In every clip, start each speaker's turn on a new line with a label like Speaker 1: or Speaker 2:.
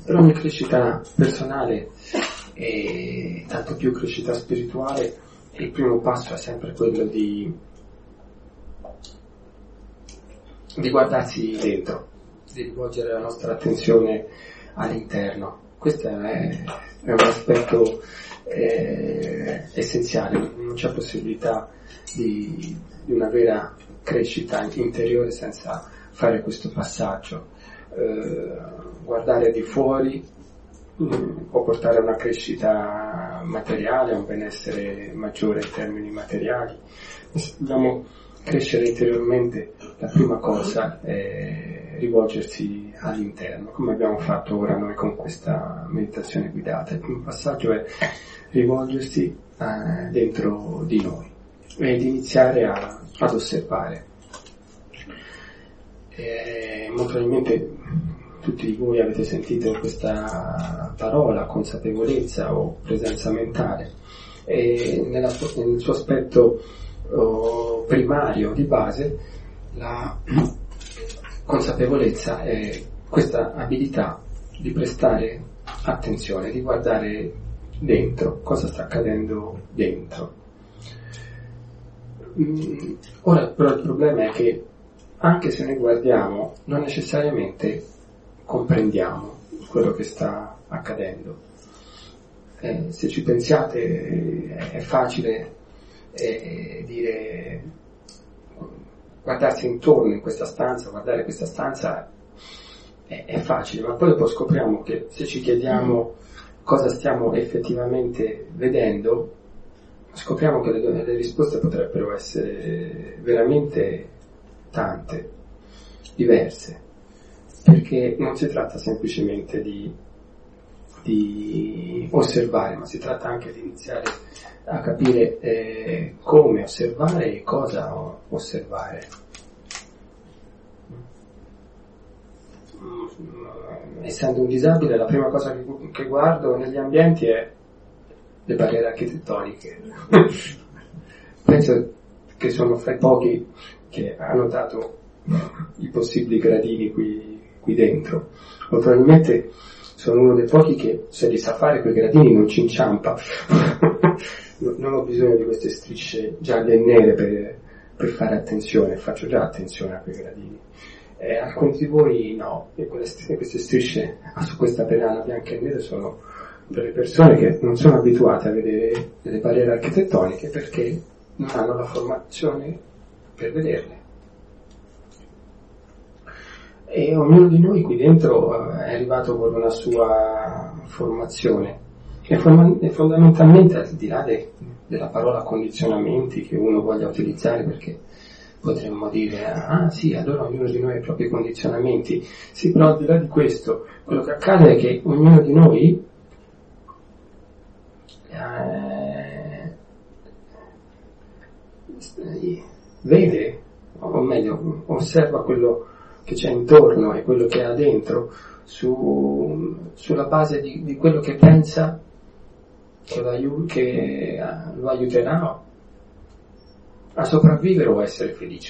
Speaker 1: Per ogni crescita personale e tanto più crescita spirituale, il primo passo è sempre quello di guardarsi dentro, di rivolgere la nostra attenzione all'interno. Questo è un aspetto essenziale, non c'è possibilità di una vera crescita interiore senza fare questo passaggio. Guardare di fuori può portare a una crescita materiale, a un benessere maggiore in termini materiali. Se dobbiamo crescere interiormente, la prima cosa è rivolgersi all'interno, come abbiamo fatto ora noi con questa meditazione guidata. Il primo passaggio è rivolgersi dentro di noi ed iniziare ad osservare. Molto probabilmente tutti voi avete sentito questa parola, consapevolezza o presenza mentale, e nel suo aspetto primario di base la consapevolezza è questa abilità di prestare attenzione, di guardare dentro, cosa sta accadendo dentro. Ora però il problema è che anche se noi guardiamo non necessariamente comprendiamo quello che sta accadendo. Se ci pensiate è facile dire, guardarsi intorno in questa stanza, guardare questa stanza è facile, ma poi dopo scopriamo che se ci chiediamo cosa stiamo effettivamente vedendo, scopriamo che le risposte potrebbero essere veramente tante, diverse, perché non si tratta semplicemente di osservare, ma si tratta anche di iniziare a capire come osservare e cosa osservare. Essendo un disabile, la prima cosa che guardo negli ambienti è le barriere architettoniche. Penso che sono fra i pochi che hanno notato i possibili gradini qui dentro. O probabilmente sono uno dei pochi che, se li sa fare quei gradini, non ci inciampa. Non ho bisogno di queste strisce gialle e nere per fare attenzione, faccio già attenzione a quei gradini. Alcuni di voi no, e queste strisce su questa pedana bianca e nera sono per le persone che non sono abituate a vedere delle barriere architettoniche perché non hanno la formazione per vederle. E ognuno di noi qui dentro è arrivato con una sua formazione e fondamentalmente, al di là della parola condizionamenti che uno voglia utilizzare, perché potremmo dire sì, allora ognuno di noi ha i propri condizionamenti. Sì, però al di là di questo, quello che accade è che ognuno di noi vede, o meglio, osserva quello che c'è intorno e quello che ha dentro sulla base di quello che pensa che lo aiuterà a sopravvivere o a essere felice.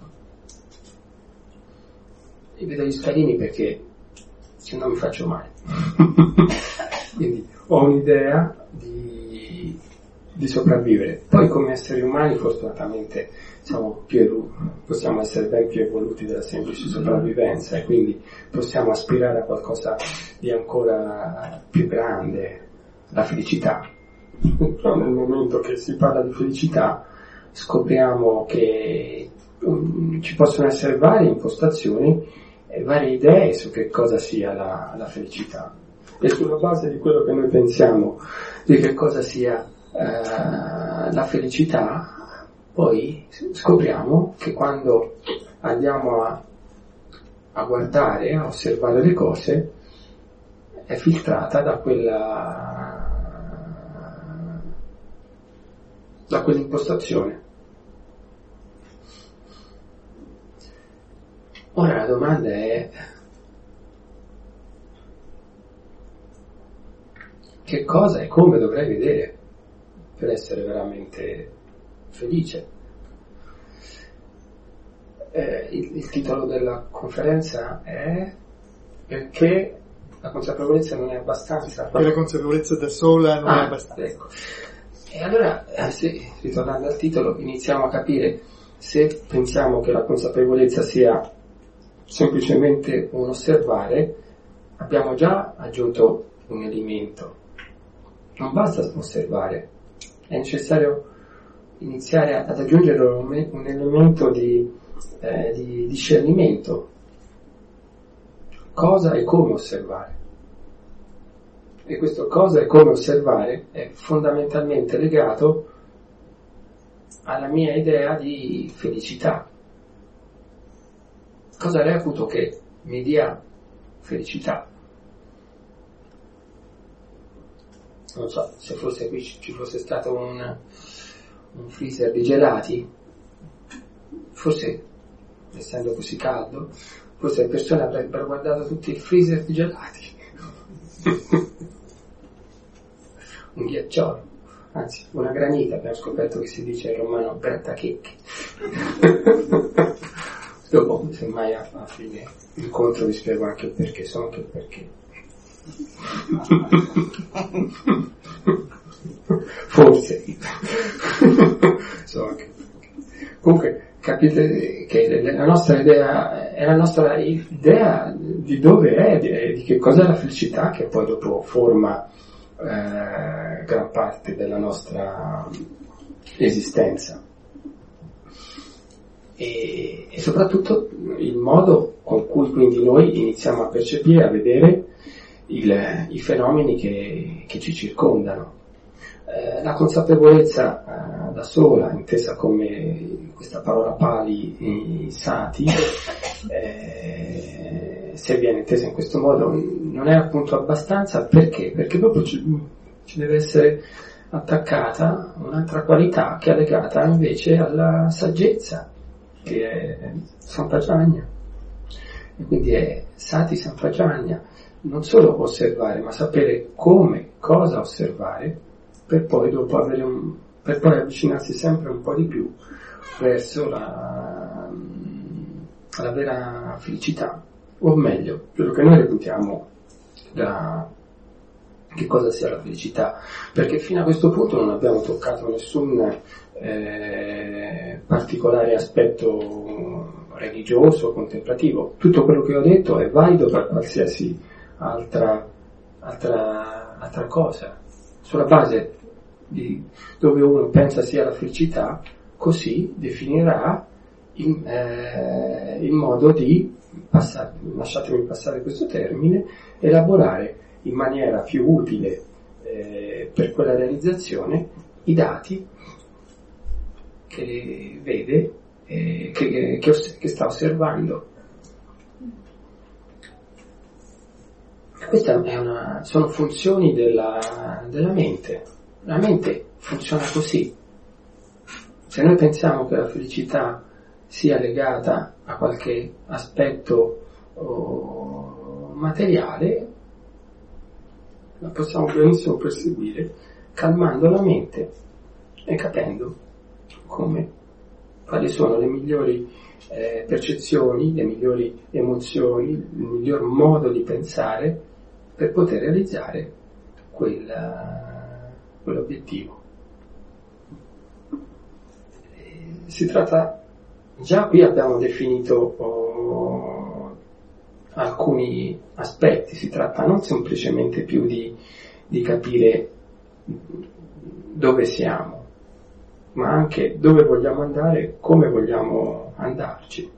Speaker 1: E vedo gli scalini perché se no mi faccio male. Quindi ho un'idea di sopravvivere. Poi come esseri umani fortunatamente possiamo essere ben più evoluti della semplice sopravvivenza e quindi possiamo aspirare a qualcosa di ancora più grande, la felicità. Però nel momento che si parla di felicità scopriamo che ci possono essere varie impostazioni e varie idee su che cosa sia la felicità, e sulla base di quello che noi pensiamo di che cosa sia la felicità, poi scopriamo che quando andiamo a guardare, a osservare le cose, è filtrata da quell'impostazione. Ora la domanda è: che cosa e come dovrei vedere per essere veramente felice? Il titolo della conferenza è: perché la consapevolezza non è abbastanza.
Speaker 2: Che la consapevolezza da sola non è abbastanza.
Speaker 1: Ecco. E allora, ritornando al titolo, iniziamo a capire se pensiamo che la consapevolezza sia semplicemente un osservare, abbiamo già aggiunto un elemento. Non basta osservare, è necessario iniziare ad aggiungere un elemento di discernimento. Cosa e come osservare. E questo cosa e come osservare è fondamentalmente legato alla mia idea di felicità. Cosa reputo che mi dia felicità? Non so, se fosse qui ci fosse stato un freezer di gelati, forse, essendo così caldo, forse le persone avrebbero guardato tutti il freezer di gelati. Un ghiacciolo, anzi una granita, abbiamo scoperto che si dice in romano grattachecchi. Dopo, semmai a fine incontro vi spiego anche il perché, so anche il perché. Forse. So anche il perché. Comunque, capite che la nostra idea è la nostra idea di dove è, di che cos'è la felicità, che poi dopo forma gran parte della nostra esistenza. E soprattutto il modo con cui quindi noi iniziamo a percepire, a vedere i fenomeni che ci circondano. La consapevolezza da sola, intesa come questa parola Pali, sati, se viene intesa in questo modo, non è appunto abbastanza. Perché? Perché dopo ci deve essere attaccata un'altra qualità che è legata invece alla saggezza, che è Sampajanya. E quindi è Sati Sampajanya, non solo osservare, ma sapere come, cosa osservare, per poi dopo per poi avvicinarsi sempre un po' di più verso la vera felicità, o meglio, quello che noi reputiamo che cosa sia la felicità, perché fino a questo punto non abbiamo toccato nessun particolare aspetto religioso, contemplativo. Tutto quello che ho detto è valido per qualsiasi altra cosa, sulla base di dove uno pensa sia la felicità, così definirà in modo di lasciatemi passare questo termine, elaborare in maniera più utile per quella realizzazione i dati che vede, che sta osservando. Queste sono funzioni della mente. La mente funziona così. Se noi pensiamo che la felicità sia legata a qualche aspetto materiale, la possiamo benissimo perseguire calmando la mente e capendo quali sono le migliori percezioni, le migliori emozioni, il miglior modo di pensare per poter realizzare quell'obiettivo. Si tratta, già qui abbiamo definito alcuni aspetti, si tratta non semplicemente più di capire dove siamo, ma anche dove vogliamo andare, come vogliamo andarci.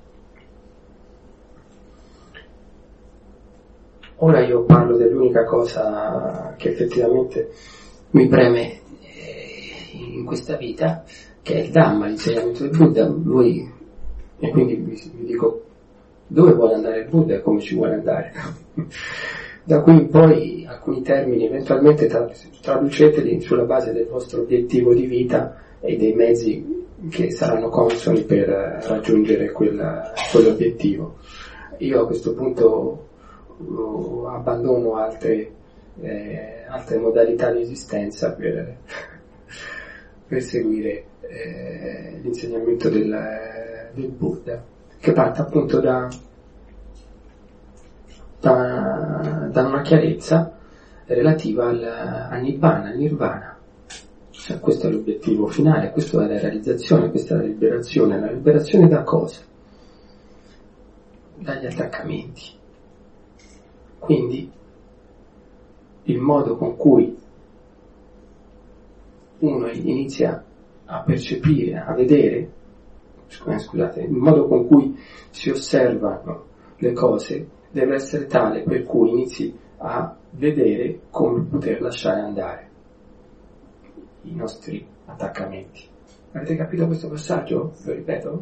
Speaker 1: Ora io parlo dell'unica cosa che effettivamente mi preme in questa vita, che è il Dhamma, l'insegnamento del Buddha. E quindi vi dico dove vuole andare il Buddha e come ci vuole andare. Da qui in poi alcuni termini eventualmente traduceteli sulla base del vostro obiettivo di vita e dei mezzi che saranno consoni per raggiungere quell'obiettivo. Io a questo punto abbandono altre modalità di esistenza per seguire l'insegnamento del Buddha, che parte appunto da dà una chiarezza relativa al Nibbana, al Nirvana. Cioè, questo è l'obiettivo finale, questa è la realizzazione, questa è la liberazione. La liberazione da cosa? Dagli attaccamenti. Quindi il modo con cui uno inizia a percepire, a vedere, scusate, il modo con cui si osservano le cose deve essere tale per cui inizi a vedere come poter lasciare andare i nostri attaccamenti. Avete capito questo passaggio? Lo ripeto?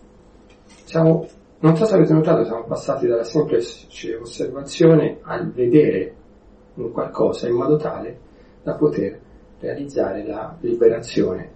Speaker 1: Non so se avete notato, siamo passati dalla semplice osservazione al vedere un qualcosa in modo tale da poter realizzare la liberazione,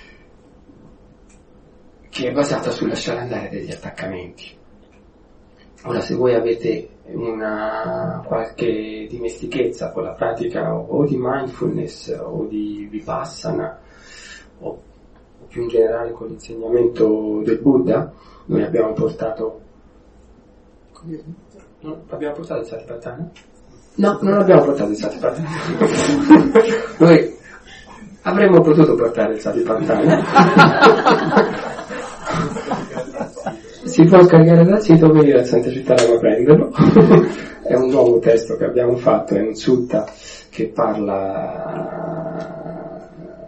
Speaker 1: che è basata sul lasciare andare degli attaccamenti. Ora, se voi avete qualche dimestichezza con la pratica o di mindfulness o di vipassana o più in generale con l'insegnamento del Buddha, noi abbiamo portato il Satipatthana? No, non abbiamo portato il Satipatthana. Noi avremmo potuto portare il Satipatthana. Si può scaricare dal sito, venire a Santa Cittadina a prenderlo. È un nuovo testo che abbiamo fatto, è un sutta che parla,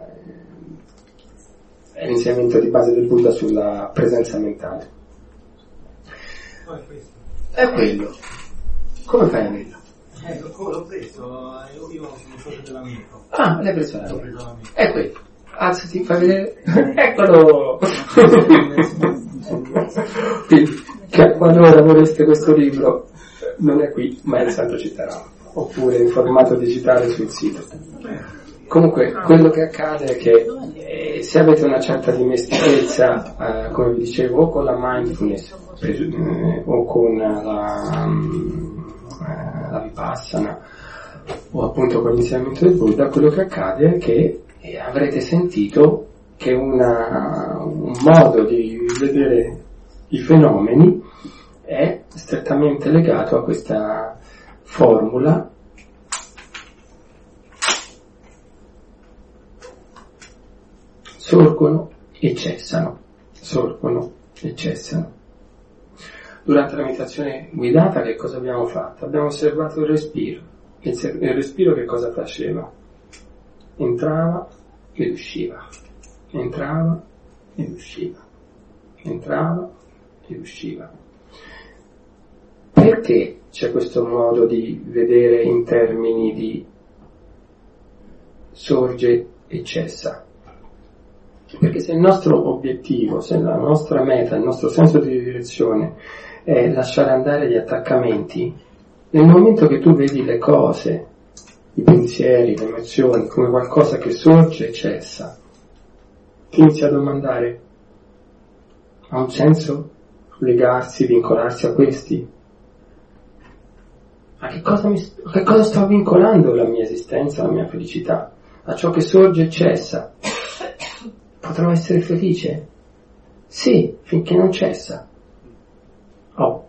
Speaker 1: è l'insegnamento di base del Buddha sulla presenza mentale. È quello. Come fai a vederlo?
Speaker 2: L'ho preso, io sono stato dell'amico.
Speaker 1: Ah, l'hai preso l'amico. È quello. Alzati, fai vedere. Eccolo! Qualora vorreste questo libro, non è qui, ma è in Santo Cittadino, oppure in formato digitale sul sito. Comunque, quello che accade è che se avete una certa dimestichezza, come vi dicevo, o con la mindfulness, o con la vipassana, o appunto con l'insegnamento del Buddha, quello che accade è che avrete sentito che un modo di vedere i fenomeni è strettamente legato a questa formula sorgono e cessano, sorgono e cessano. Durante la meditazione guidata che cosa abbiamo fatto? Abbiamo osservato il respiro. Il respiro che cosa faceva? Entrava ed usciva, entrava ed usciva, entrava ed usciva. Perché c'è questo modo di vedere in termini di sorge e cessa? Perché se il nostro obiettivo, se la nostra meta, il nostro senso di direzione è lasciare andare gli attaccamenti, nel momento che tu vedi le cose, i pensieri, le emozioni, come qualcosa che sorge e cessa, ti inizi a domandare: ha un senso legarsi, vincolarsi a questi? A che cosa sto vincolando la mia esistenza, la mia felicità? A ciò che sorge e cessa. Potrò essere felice? Sì, finché non cessa. Oh.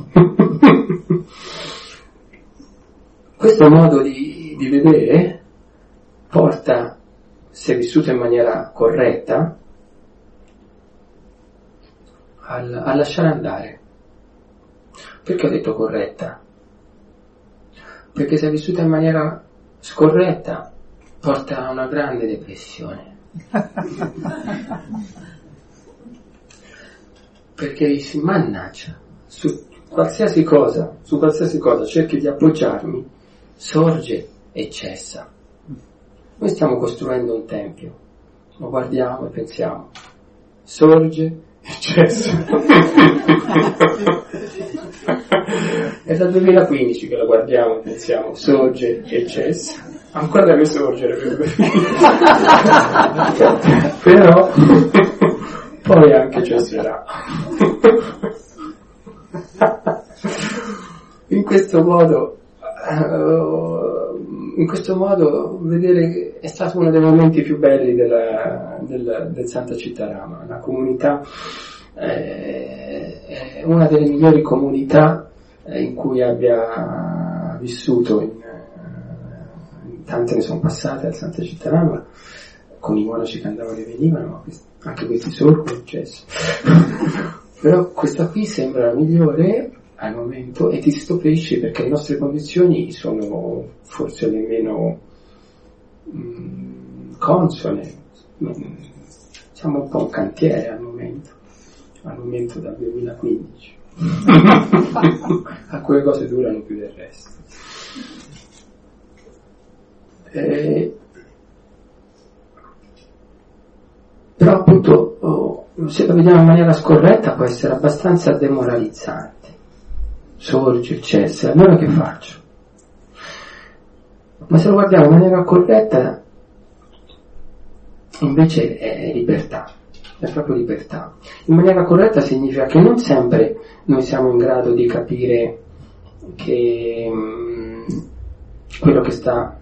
Speaker 1: Questo modo di vedere porta, se vissuto in maniera corretta, a lasciare andare. Perché ho detto corretta? Perché se vissuta in maniera scorretta porta a una grande depressione. Perché dici: mannaggia, su qualsiasi cosa cerchi di appoggiarmi, sorge e cessa. Noi stiamo costruendo un tempio, lo guardiamo e pensiamo: sorge e cessa. È dal 2015 che lo guardiamo e pensiamo: sorge e cessa. Ancora deve sorgere, però poi anche cesserà. In questo modo vedere è stato uno dei momenti più belli del Santa Cittadina. La comunità è una delle migliori comunità in cui abbia vissuto tante ne sono passate al Santa Cittadella con i monaci che andavano e venivano, ma anche questi sono successi. Però questa qui sembra la migliore al momento e ti stupisci perché le nostre condizioni sono forse le meno consone. Siamo un po' un cantiere al momento dal 2015. Alcune cose durano più del resto. Però appunto se lo vediamo in maniera scorretta può essere abbastanza demoralizzante. Sorge il cesso, allora che faccio? Ma se lo guardiamo in maniera corretta invece è libertà, è proprio libertà. In maniera corretta significa che non sempre noi siamo in grado di capire che quello che sta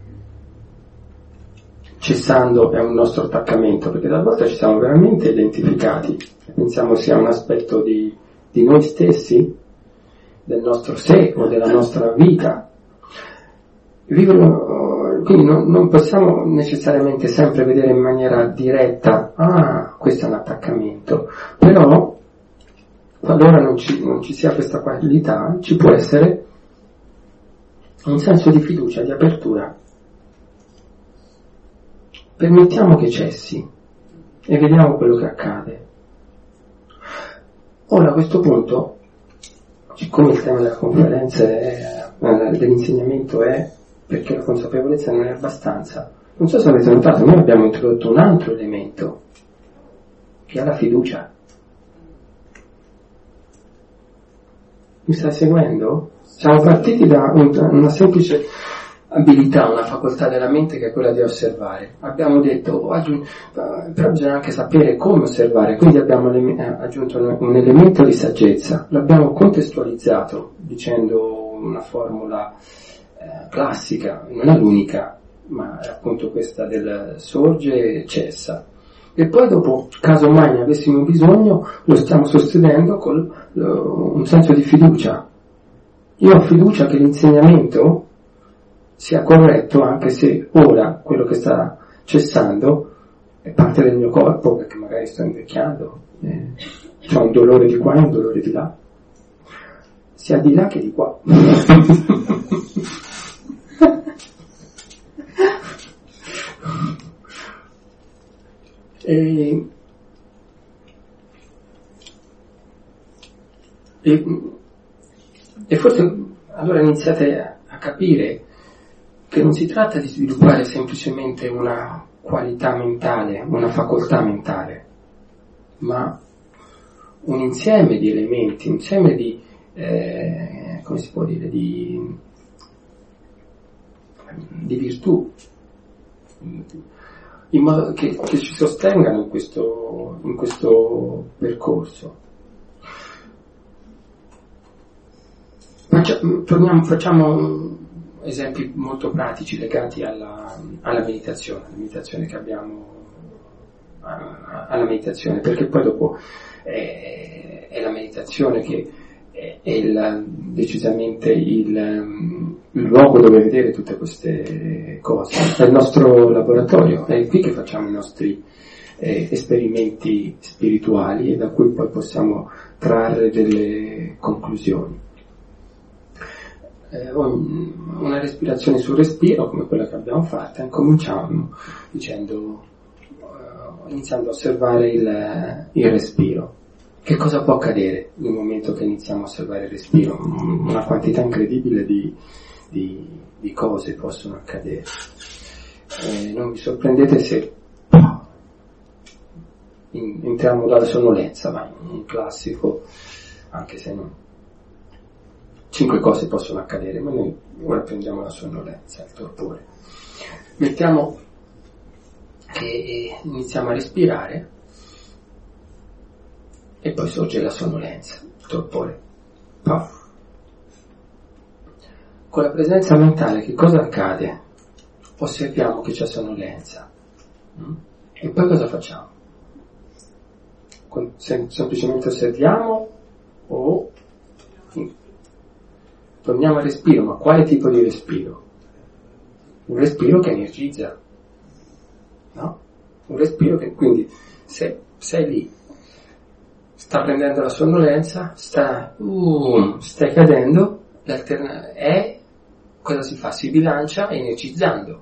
Speaker 1: cessando è un nostro attaccamento, perché talvolta ci siamo veramente identificati, pensiamo sia un aspetto di noi stessi, del nostro sé o della nostra vita. Quindi non possiamo necessariamente sempre vedere in maniera diretta, questo è un attaccamento, però qualora non ci sia questa qualità, ci può essere un senso di fiducia, di apertura. Permettiamo che cessi e vediamo quello che accade. Ora a questo punto, siccome il tema della conferenza dell'insegnamento è perché la consapevolezza non è abbastanza, non so se avete notato, noi abbiamo introdotto un altro elemento che è la fiducia. Mi stai seguendo? Siamo partiti da una semplice abilità, una facoltà della mente che è quella di osservare. Abbiamo detto, però bisogna anche sapere come osservare, quindi abbiamo aggiunto un elemento di saggezza, l'abbiamo contestualizzato dicendo una formula classica, non è l'unica, ma è appunto questa del sorge e cessa. E poi dopo, caso mai ne avessimo bisogno, lo stiamo sostenendo con un senso di fiducia. Io ho fiducia che l'insegnamento sia corretto anche se ora quello che sta cessando è parte del mio corpo, perché magari sto invecchiando, ho un dolore di qua e un dolore di là, sia di là che di qua. E forse allora iniziate a capire che non si tratta di sviluppare semplicemente una qualità mentale, una facoltà mentale, ma un insieme di elementi, un insieme di, come si può dire, di virtù, in modo che ci sostengano in questo percorso. Facciamo esempi molto pratici legati alla meditazione che abbiamo, alla meditazione, perché poi dopo è la meditazione che è decisamente il luogo dove vedere tutte queste cose, è il nostro laboratorio, è qui che facciamo i nostri esperimenti spirituali e da cui poi possiamo trarre delle conclusioni. Una respirazione sul respiro come quella che abbiamo fatta, incominciamo iniziando a osservare il respiro. Che cosa può accadere nel momento che iniziamo a osservare il respiro? Una quantità incredibile di cose possono accadere. Non vi sorprendete se entriamo dalla sonnolenza, ma un classico, anche se non. 5 cose possono accadere, ma noi ora prendiamo la sonnolenza, il torpore. Mettiamo che iniziamo a respirare e poi sorge la sonnolenza, il torpore. Puff. Con la presenza mentale che cosa accade? Osserviamo che c'è sonnolenza. E poi cosa facciamo? Semplicemente osserviamo o torniamo al respiro, ma quale tipo di respiro? Un respiro che energizza, no? Un respiro che, quindi, se sei lì, sta prendendo la sonnolenza, stai cadendo, cosa si fa? Si bilancia energizzando.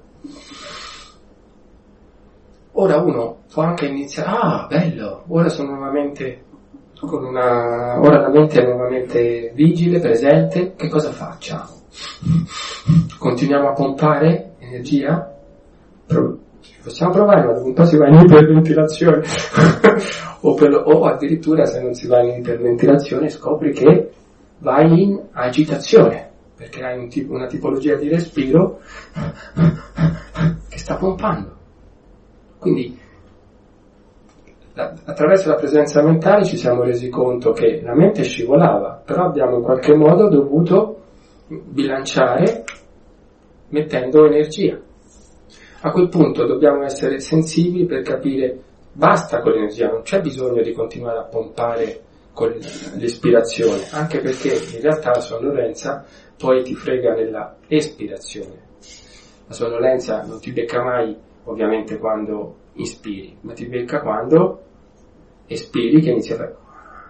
Speaker 1: Ora uno può anche iniziare, bello, ora sono nuovamente ora la mente è nuovamente vigile, presente, che cosa facciamo? Continuiamo a pompare energia? Possiamo provare, ma dopo un po' si va in iperventilazione o addirittura se non si va in iperventilazione scopri che vai in agitazione perché hai una tipologia di respiro che sta pompando. Quindi attraverso la presenza mentale ci siamo resi conto che la mente scivolava, però abbiamo in qualche modo dovuto bilanciare mettendo energia. A quel punto dobbiamo essere sensibili per capire basta con l'energia, non c'è bisogno di continuare a pompare con l'espirazione, anche perché in realtà la sonnolenza poi ti frega nella espirazione. La sonnolenza non ti becca mai ovviamente quando ispiri, ma ti becca quando espiri che inizia a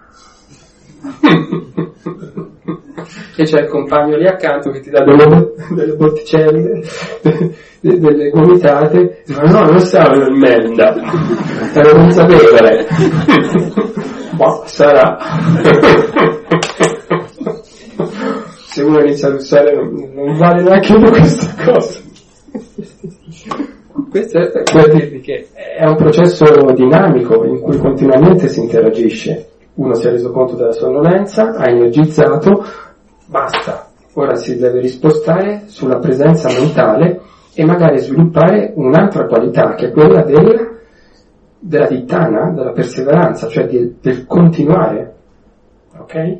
Speaker 1: e c'è il compagno lì accanto che ti dà delle botticelle, delle gomitate, ma no, non stavo nel menda, ero consapevole. Boh, sarà. Se uno inizia a russare non vale neanche più questa cosa. Questo è per dirvi che è un processo dinamico in cui continuamente si interagisce. Uno si è reso conto della sonnolenza, ha energizzato, basta. Ora si deve rispostare sulla presenza mentale e magari sviluppare un'altra qualità che è quella della dittana, della perseveranza, cioè del continuare. Ok?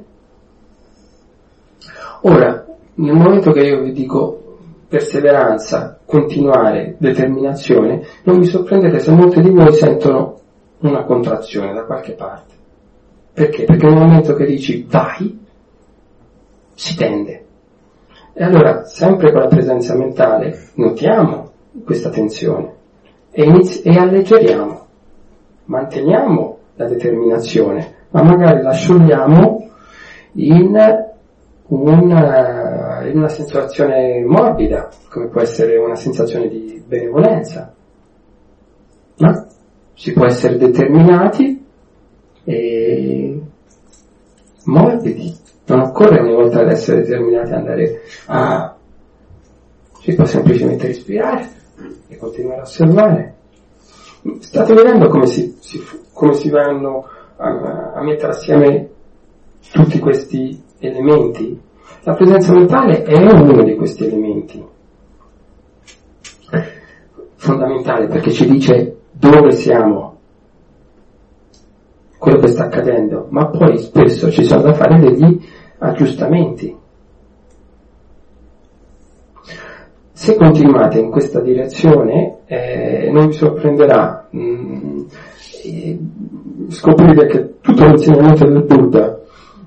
Speaker 1: Ora, nel momento che io vi dico perseveranza, continuare, determinazione, non vi sorprendete se molti di voi sentono una contrazione da qualche parte. Perché? Perché nel momento che dici vai, si tende. E allora, sempre con la presenza mentale, notiamo questa tensione e alleggeriamo, manteniamo la determinazione, ma magari la sciogliamo in una sensazione morbida, come può essere una sensazione di benevolenza. Ma si può essere determinati e morbidi. Non occorre ogni volta ad essere determinati ad andare si può semplicemente respirare e continuare a osservare. State vedendo come si vanno a mettere assieme tutti questi elementi? La presenza mentale è uno di questi elementi fondamentale, perché ci dice dove siamo, quello che sta accadendo, ma poi spesso ci sono da fare degli aggiustamenti. Se continuate in questa direzione non vi sorprenderà scoprire che tutto l'insegnamento del Buddha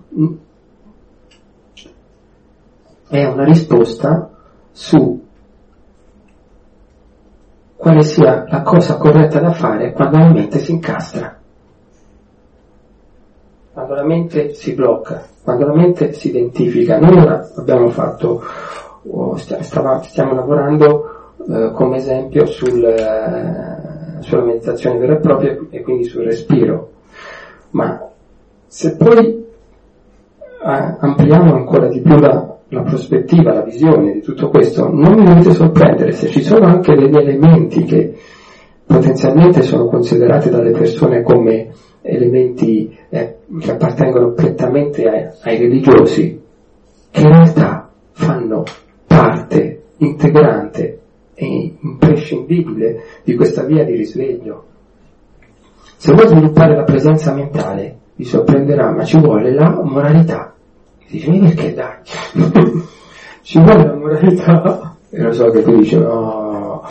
Speaker 1: è una risposta su quale sia la cosa corretta da fare quando la mente si incastra, quando la mente si blocca, quando la mente si identifica. Noi ora abbiamo fatto, stiamo lavorando come esempio sulla meditazione vera e propria e quindi sul respiro, ma se poi ampliamo ancora di più la prospettiva, la visione di tutto questo, non vi dovete sorprendere se ci sono anche degli elementi che potenzialmente sono considerati dalle persone come elementi che appartengono prettamente ai religiosi, che in realtà fanno parte integrante e imprescindibile di questa via di risveglio. Se vuoi sviluppare la presenza mentale, vi sorprenderà, ma ci vuole la moralità. Dici, ma perché dai? Ci vuole la moralità? E lo so che tu dici, no.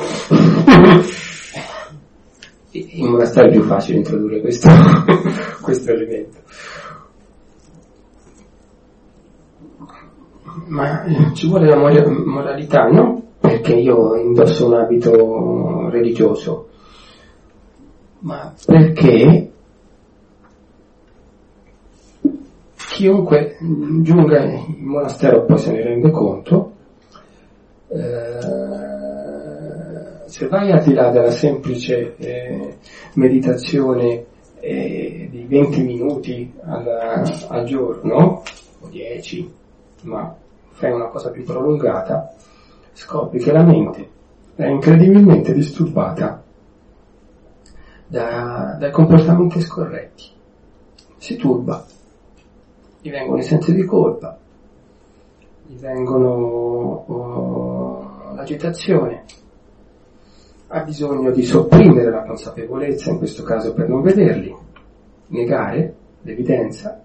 Speaker 1: In monastero è più facile introdurre questo elemento. Ma ci vuole la moralità, non perché io indosso un abito religioso, ma perché chiunque giunga in monastero poi se ne rende conto, se vai al di là della semplice meditazione di 20 minuti al giorno, o 10, ma fai una cosa più prolungata, scopri che la mente è incredibilmente disturbata dai comportamenti scorretti. Si turba, gli vengono i sensi di colpa, gli vengono l'agitazione, ha bisogno di sopprimere la consapevolezza, in questo caso per non vederli, negare l'evidenza,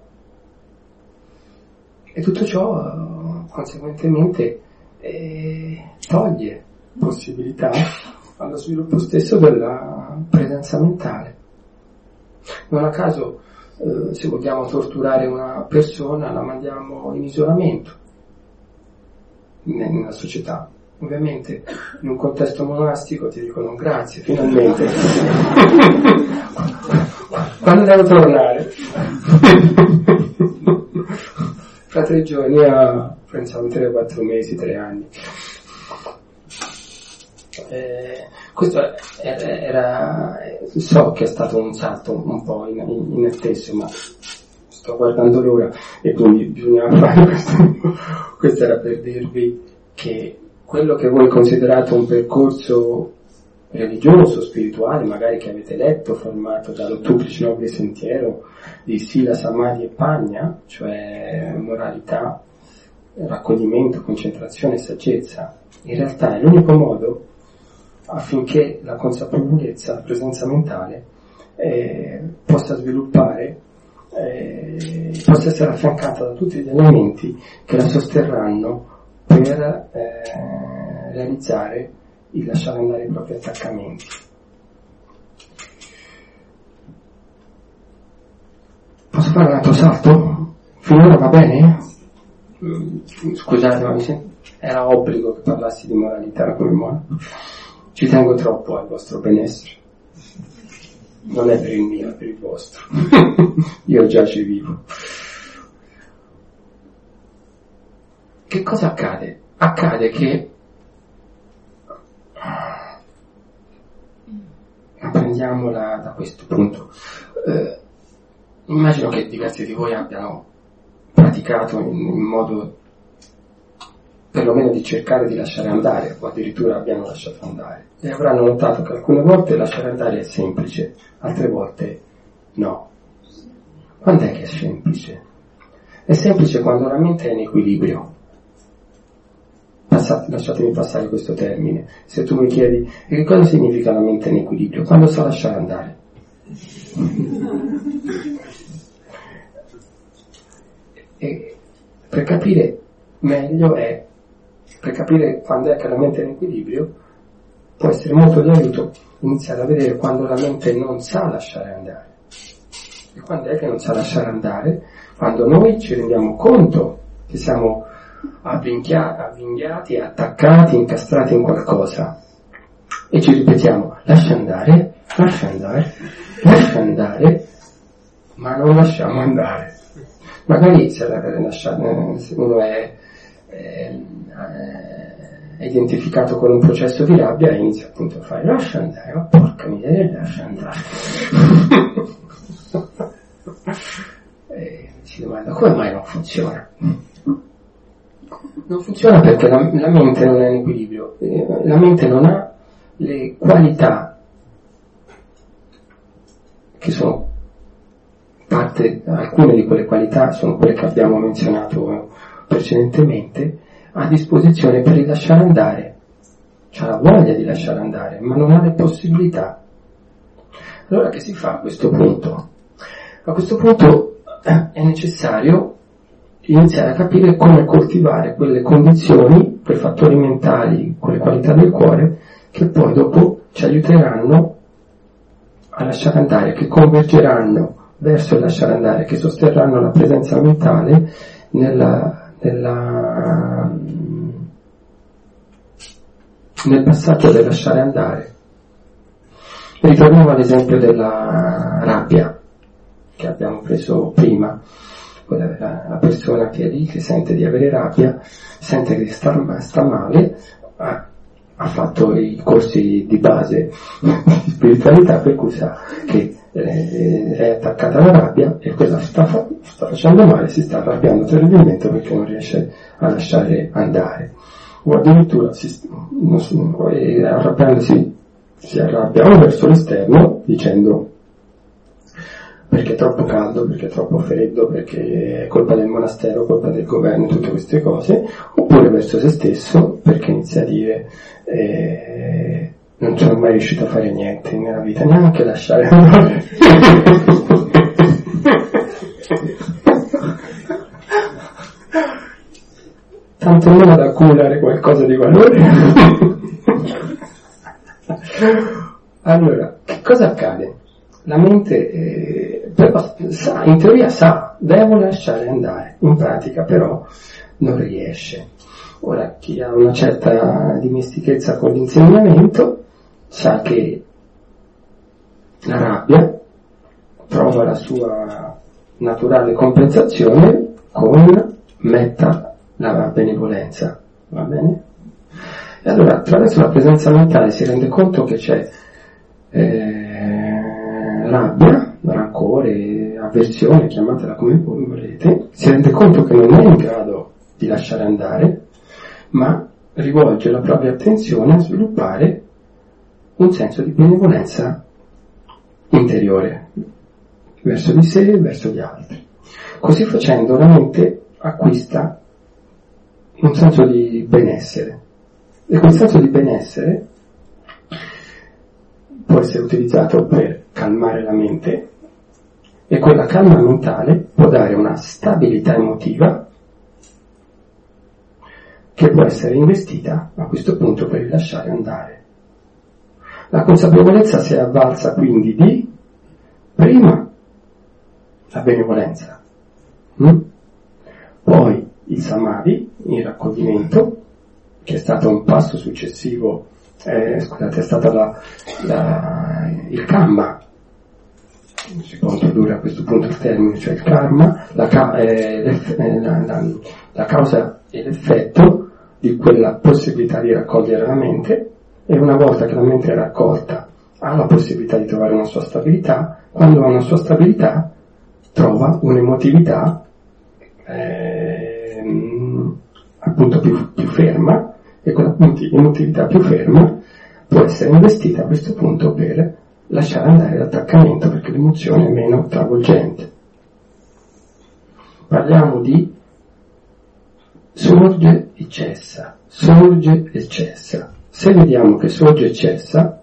Speaker 1: e tutto ciò conseguentemente toglie possibilità allo sviluppo stesso della presenza mentale. Non a caso se vogliamo torturare una persona la mandiamo in isolamento nella società. Ovviamente in un contesto monastico ti dicono grazie, finalmente. Quando devo tornare? Fra 3 giorni, pensavo 3 o 4 mesi, 3 anni. Questo era, so che è stato un salto un po' inatteso, ma sto guardando l'ora e quindi bisognava fare questo. Questo era per dirvi che quello che voi considerate un percorso religioso, spirituale, magari che avete letto, formato dall'ottuplice nobile sentiero di Sila, Samadhi e Pagna, cioè moralità, raccoglimento, concentrazione e saggezza, in realtà è l'unico modo affinché la consapevolezza, la presenza mentale possa sviluppare, possa essere affiancata da tutti gli elementi che la sosterranno per realizzare il lasciare andare i propri attaccamenti. Posso fare un altro salto? Finora va bene? Scusate, ma era obbligo che parlassi di moralità come monaco. Ci tengo troppo al vostro benessere. Non è per il mio, è per il vostro. Io già ci vivo. Che cosa accade? Accade che prendiamola da questo punto. Immagino che diversi di voi abbiano praticato in modo perlomeno di cercare di lasciare andare, o addirittura abbiano lasciato andare, e avranno notato che alcune volte lasciare andare è semplice, altre volte no. Quando è che è semplice? È semplice quando la mente è in equilibrio. Lasciatemi passare questo termine. Se tu mi chiedi che cosa significa la mente in equilibrio, quando sa lasciare andare. E per capire meglio per capire quando è che la mente è in equilibrio, può essere molto di aiuto iniziare a vedere quando la mente non sa lasciare andare. E quando è che non sa lasciare andare? Quando noi ci rendiamo conto che siamo avvinghiati, attaccati, incastrati in qualcosa e ci ripetiamo lascia andare, lascia andare, lascia andare, ma non lasciamo andare. Magari se uno è identificato con un processo di rabbia e inizia appunto a fare lascia andare, ma porca miseria, lascia andare. E si domanda come mai non funziona. Non funziona perché la mente non è in equilibrio, la mente non ha le qualità che sono alcune di quelle qualità sono quelle che abbiamo menzionato precedentemente, a disposizione per rilasciare andare. C'ha la voglia di lasciare andare, ma non ha le possibilità. Allora che si fa a questo punto? A questo punto è necessario iniziare a capire come coltivare quelle condizioni, quei fattori mentali, quelle qualità del cuore, che poi dopo ci aiuteranno a lasciare andare, che convergeranno verso il lasciare andare, che sosterranno la presenza mentale nella nel passaggio del lasciare andare. Ritorniamo all'esempio della rabbia che abbiamo preso prima. La persona che è lì, che sente di avere rabbia, sente che sta male, ha fatto i corsi di base di spiritualità, per cui sa che è attaccata alla rabbia e quella sta facendo male, si sta arrabbiando terribilmente perché non riesce a lasciare andare, o addirittura arrabbiandosi si arrabbia o verso l'esterno dicendo perché è troppo caldo, perché è troppo freddo, perché è colpa del monastero, colpa del governo, tutte queste cose, oppure verso se stesso perché inizia a dire non sono mai riuscito a fare niente nella vita, neanche lasciare andare. Tanto meno ad accumulare qualcosa di valore. Allora, che cosa accade? La mente però sa, in teoria sa, devo lasciare andare, in pratica però non riesce. Ora, chi ha una certa dimestichezza con l'insegnamento sa che la rabbia trova la sua naturale compensazione con metta la benevolenza, va bene? E allora attraverso la presenza mentale si rende conto che c'è rabbia, rancore, avversione, chiamatela come volete, si rende conto che non è in grado di lasciare andare, ma rivolge la propria attenzione a sviluppare un senso di benevolenza interiore verso di sé e verso gli altri. Così facendo la mente acquista un senso di benessere, e quel senso di benessere può essere utilizzato per calmare la mente, e quella calma mentale può dare una stabilità emotiva che può essere investita a questo punto per il lasciare andare. La consapevolezza si è avvalsa quindi di prima la benevolenza, poi il samadhi, il raccoglimento, che è stato un passo successivo, è stato il karma, si può introdurre a questo punto il termine, cioè il karma, la causa e l'effetto di quella possibilità di raccogliere la mente, e una volta che la mente è raccolta ha la possibilità di trovare una sua stabilità. Quando ha una sua stabilità trova un'emotività appunto più ferma, e quella emotività più ferma può essere investita a questo punto per lasciare andare l'attaccamento, perché l'emozione è meno travolgente. Parliamo di sorge e cessa, sorge e cessa. Se vediamo che sorge e cessa,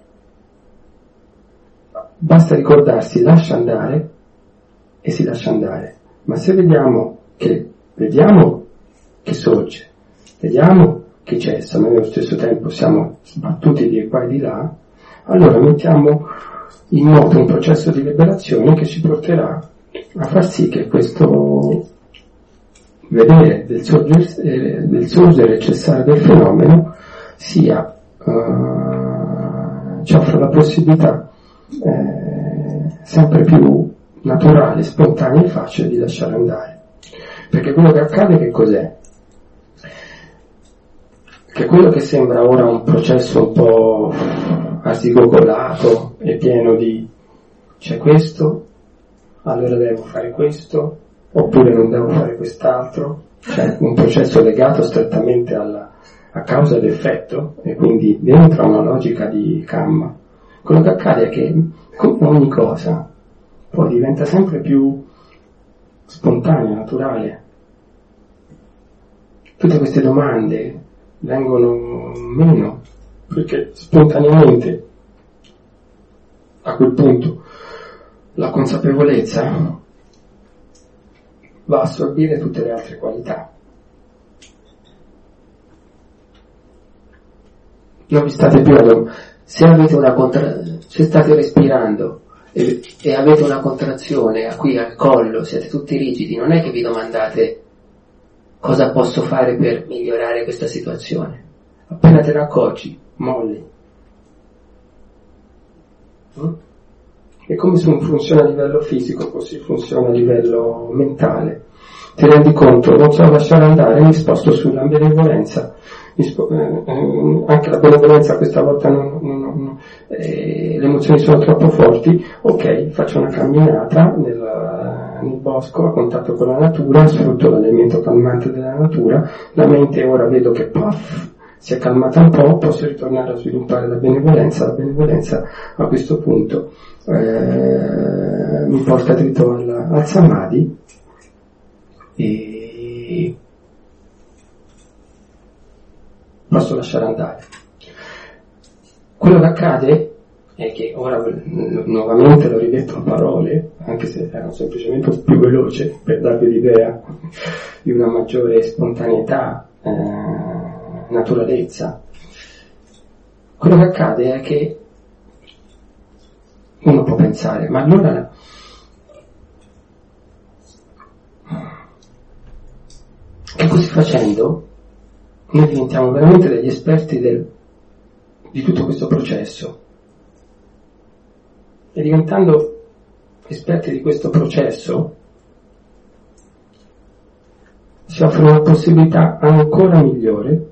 Speaker 1: basta ricordarsi lascia andare e si lascia andare. Ma se vediamo che sorge, vediamo che cessa, ma nello stesso tempo siamo sbattuti di qua e di là, allora mettiamo in moto un processo di liberazione che ci porterà a far sì che questo vedere del sorgere e cessare del fenomeno ci offre la possibilità sempre più naturale, spontanea e facile di lasciare andare. Perché quello che accade che cos'è? Che quello che sembra ora un processo un po' arzigogolato e pieno di c'è questo, allora devo fare questo, oppure non devo fare quest'altro, cioè un processo legato strettamente a causa ed effetto, e quindi dentro una logica di karma. Quello che accade è che, come ogni cosa, poi diventa sempre più spontanea, naturale. Tutte queste domande vengono meno, perché spontaneamente a quel punto la consapevolezza va a assorbire tutte le altre qualità. Non vi state più
Speaker 3: se avete se state respirando e avete una contrazione qui al collo, siete tutti rigidi, non è che vi domandate cosa posso fare per migliorare questa situazione. Appena te la accorgi, molli. E come funziona a livello fisico, così funziona a livello mentale. Ti rendi conto, non so lasciare andare, mi sposto sulla benevolenza. Anche la benevolenza questa volta le emozioni sono troppo forti, ok, faccio una camminata nel bosco a contatto con la natura, sfrutto l'elemento calmante della natura, la mente ora vedo che si è calmata un po', posso ritornare a sviluppare la benevolenza a questo punto mi porta dritto al samadhi e posso lasciare andare. Quello che accade è che ora nuovamente lo rimetto a parole, anche se ero semplicemente un po' più veloce per darvi l'idea di una maggiore spontaneità, naturalezza. Quello che accade è che uno può pensare, ma allora che così facendo noi diventiamo veramente degli esperti di tutto questo processo, e diventando esperti di questo processo si offre una possibilità ancora migliore,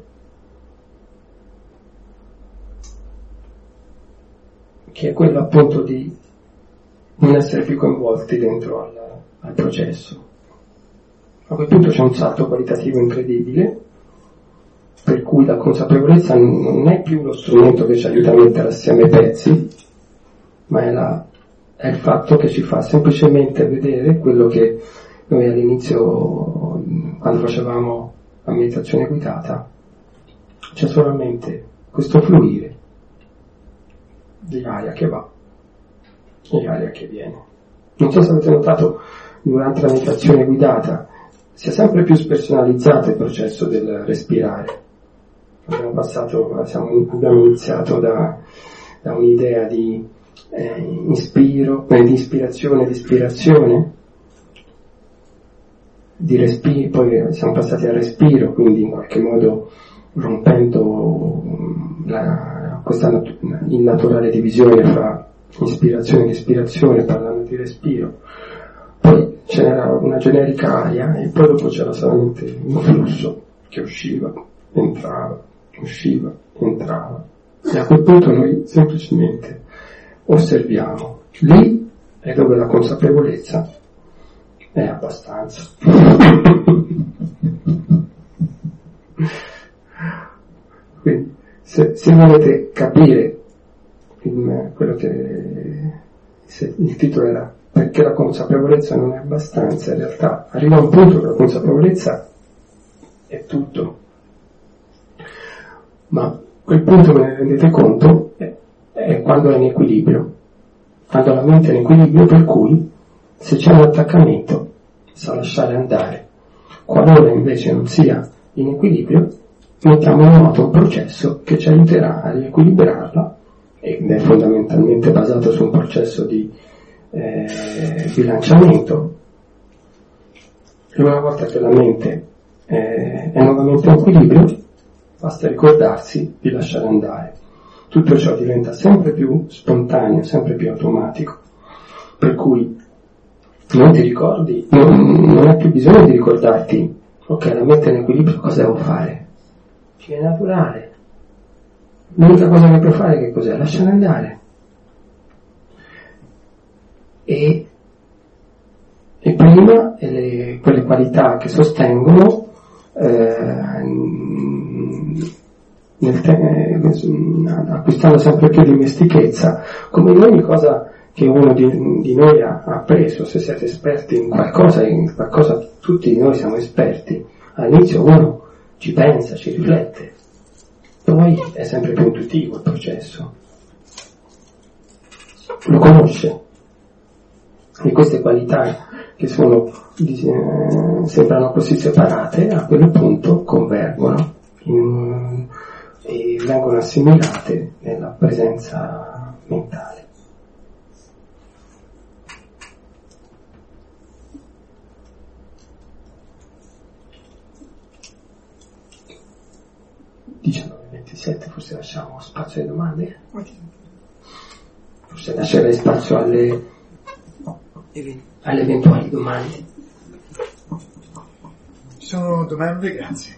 Speaker 3: che è quella appunto di non essere più coinvolti dentro al processo. A quel punto c'è un salto qualitativo incredibile, per cui la consapevolezza non è più lo strumento che ci aiuta a mettere assieme i pezzi, ma è il fatto che ci fa semplicemente vedere quello che noi all'inizio, quando facevamo la meditazione guidata, c'è solamente questo fluire di aria che va e aria che viene. Non so se avete notato, durante la meditazione guidata si è sempre più spersonalizzato il processo del respirare. Abbiamo iniziato da un'idea di di ispirazione, di ispirazione, poi siamo passati al respiro, quindi in qualche modo rompendo questa innaturale divisione fra ispirazione ed ispirazione, parlando di respiro. Poi c'era una generica aria e poi dopo c'era solamente un flusso che usciva, entrava, usciva, entrava. E a quel punto noi semplicemente osserviamo. Lì è dove la consapevolezza è abbastanza. Quindi se volete capire quello che il titolo era perché la consapevolezza non è abbastanza, in realtà arriva un punto che la consapevolezza è tutto, ma quel punto, ve ne rendete conto, è quando è in equilibrio, quando la mente è in equilibrio, per cui se c'è un attaccamento sa lasciare andare. Qualora invece non sia in equilibrio, mettiamo in moto un processo che ci aiuterà a riequilibrarla, ed è fondamentalmente basato su un processo di bilanciamento. E una volta che la mente è nuovamente in equilibrio, basta ricordarsi di lasciare andare. Tutto ciò diventa sempre più spontaneo, sempre più automatico, per cui non ti ricordi, non hai più bisogno di ricordarti, ok, la mente è in equilibrio, cosa devo fare? Ci è naturale. L'unica cosa che puoi fare che cos'è? Lasciare andare. E prima quelle qualità che sostengono acquistando sempre più dimestichezza, come in ogni cosa che uno di noi ha appreso. Se siete esperti in qualcosa tutti noi siamo esperti. All'inizio uno ci pensa, ci riflette, poi è sempre più intuitivo il processo, lo conosce, e queste qualità che sembrano così separate, a quel punto convergono e vengono assimilate nella presenza mentale. 17, forse lasciamo spazio alle domande? Forse lascerei spazio alle eventuali domande.
Speaker 4: Ci sono domande? Grazie.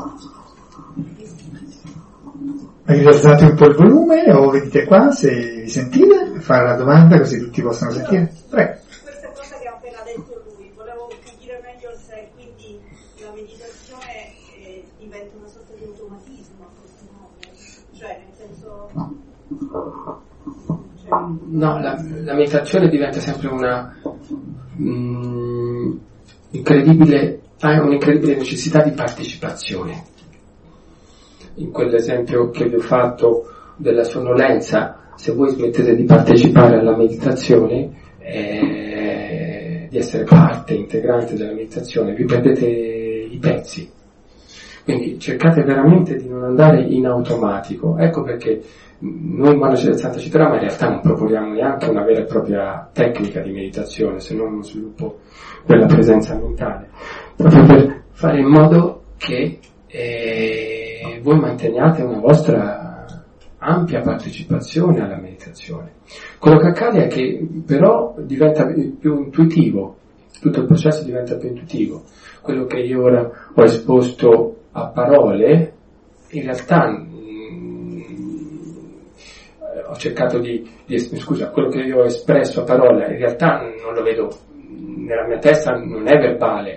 Speaker 4: Rialzate un po' il volume o venite qua se vi sentite, fare la domanda così tutti possono sentire. Prego.
Speaker 5: Questa cosa che ha appena detto lui, volevo capire meglio se quindi la meditazione diventa una sorta di automatismo a questo modo, cioè nel senso...
Speaker 3: No, la meditazione diventa sempre una un'incredibile necessità di partecipazione. In quell'esempio che vi ho fatto della sonnolenza, se voi smettete di partecipare alla meditazione, di essere parte integrante della meditazione, vi perdete i pezzi. Quindi cercate veramente di non andare in automatico. Ecco perché noi in Monaci Santa Citarama in realtà non proponiamo neanche una vera e propria tecnica di meditazione, se non uno sviluppo della presenza mentale, proprio per fare in modo che voi manteniate una vostra ampia partecipazione alla meditazione. Quello che accade è che però diventa più intuitivo, tutto il processo diventa più intuitivo. Quello che io ora ho esposto a parole, in realtà ho cercato quello che io ho espresso a parole, in realtà non lo vedo, nella mia testa non è verbale.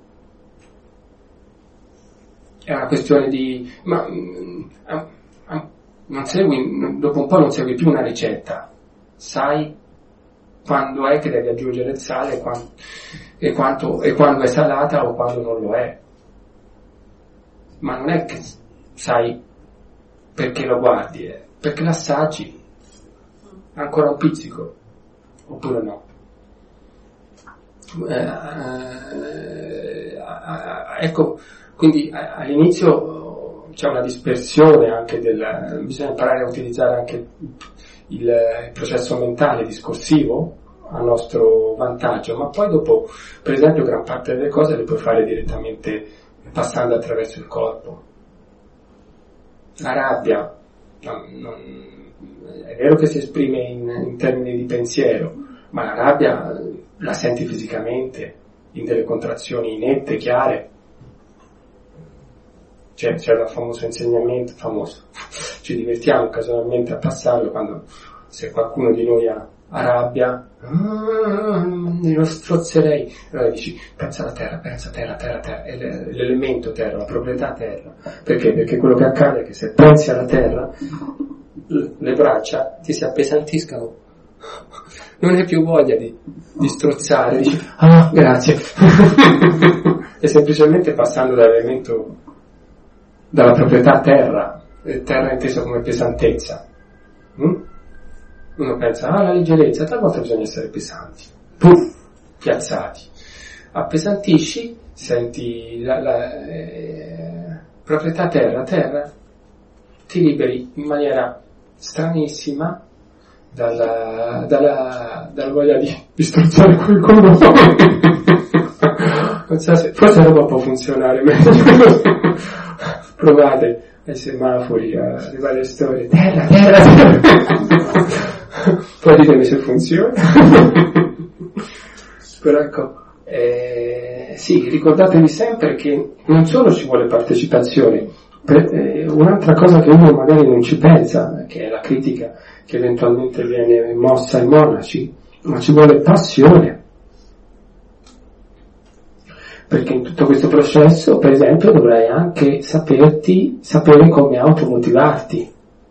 Speaker 3: È una questione di... non segui, dopo un po' non segui più una ricetta. Sai quando è che devi aggiungere il sale e quando è salata o quando non lo è. Ma non è che sai perché lo guardi, perché l'assaggi. Ancora un pizzico, oppure no. Ecco, quindi all'inizio c'è una dispersione anche bisogna imparare a utilizzare anche il processo mentale discorsivo a nostro vantaggio, ma poi dopo, per esempio, gran parte delle cose le puoi fare direttamente passando attraverso il corpo. La rabbia è vero che si esprime in termini di pensiero, ma la rabbia la senti fisicamente in delle contrazioni nette, chiare. C'è il famoso insegnamento, ci divertiamo occasionalmente a passarlo quando se qualcuno di noi ha rabbia, lo strozzerei, allora dici pensa alla terra, è l'elemento terra, la proprietà terra. Perché? Perché quello che accade è che se pensi alla terra le braccia ti si appesantiscano, non hai più voglia di strozzare, dici grazie e semplicemente passando dall'elemento, dalla proprietà terra intesa come pesantezza, uno pensa la leggerezza, talvolta bisogna essere pesanti, piazzati, appesantisci, senti la proprietà terra, ti liberi in maniera stranissima dalla voglia di strozzare qualcuno. Non so se forse dopo può funzionare meglio. Provate ai semafori, alle varie storie, terra. Poi ditemi se funziona. Però ecco, sì, ricordatevi sempre che non solo ci vuole partecipazione, un'altra cosa che uno magari non ci pensa, che è la critica che eventualmente viene mossa ai monaci, ma ci vuole passione. Perché in tutto questo processo, per esempio, dovrai anche sapere come automotivarti.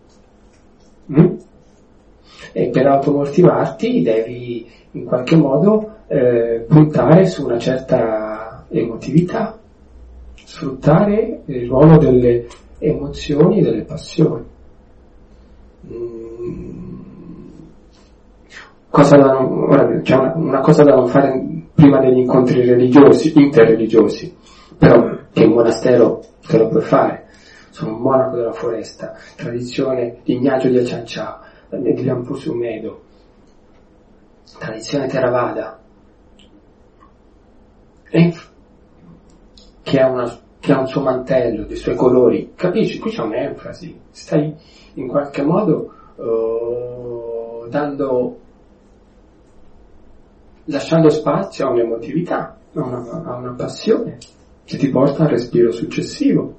Speaker 3: E per automotivarti devi in qualche modo puntare su una certa emotività, sfruttare il ruolo delle emozioni e delle passioni. C'è una cosa da non fare prima degli incontri interreligiosi, però che in monastero te lo puoi fare. Sono un monaco della foresta, tradizione Ignacio di Acciancià, di Lampusu Medo, tradizione Theravada, che è una
Speaker 1: che ha un suo mantello, dei suoi colori, capisci? Qui c'è un'enfasi, stai in qualche modo lasciando spazio a un'emotività, a una passione che ti porta al respiro successivo.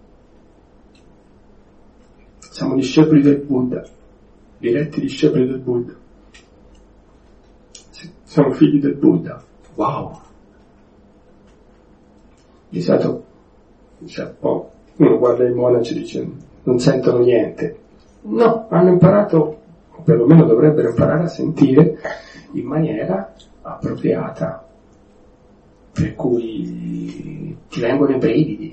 Speaker 1: Siamo discepoli del Buddha, diretti discepoli del Buddha. Siamo figli del Buddha. Wow! Di solito uno guarda i monaci e dice non sentono niente. No, hanno imparato, o perlomeno dovrebbero imparare a sentire in maniera appropriata, per cui ti vengono i brividi.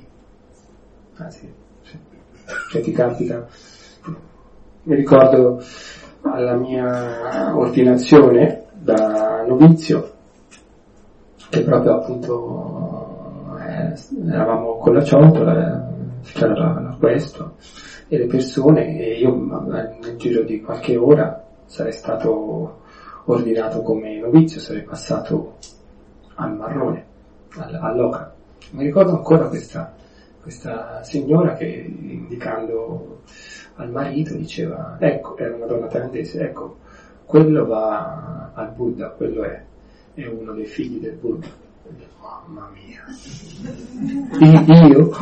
Speaker 1: Cioè ti capita. Mi ricordo alla mia ordinazione da novizio, che proprio appunto eravamo con la ciotola, c'era questo, e le persone, e io nel giro di qualche ora sarei stato ordinato come novizio, sarei passato al marrone, all'oca. Mi ricordo ancora questa signora che, indicando al marito, diceva, ecco, era una donna thailandese, ecco, quello va al Buddha, quello è uno dei figli del Buddha. Mamma mia, io?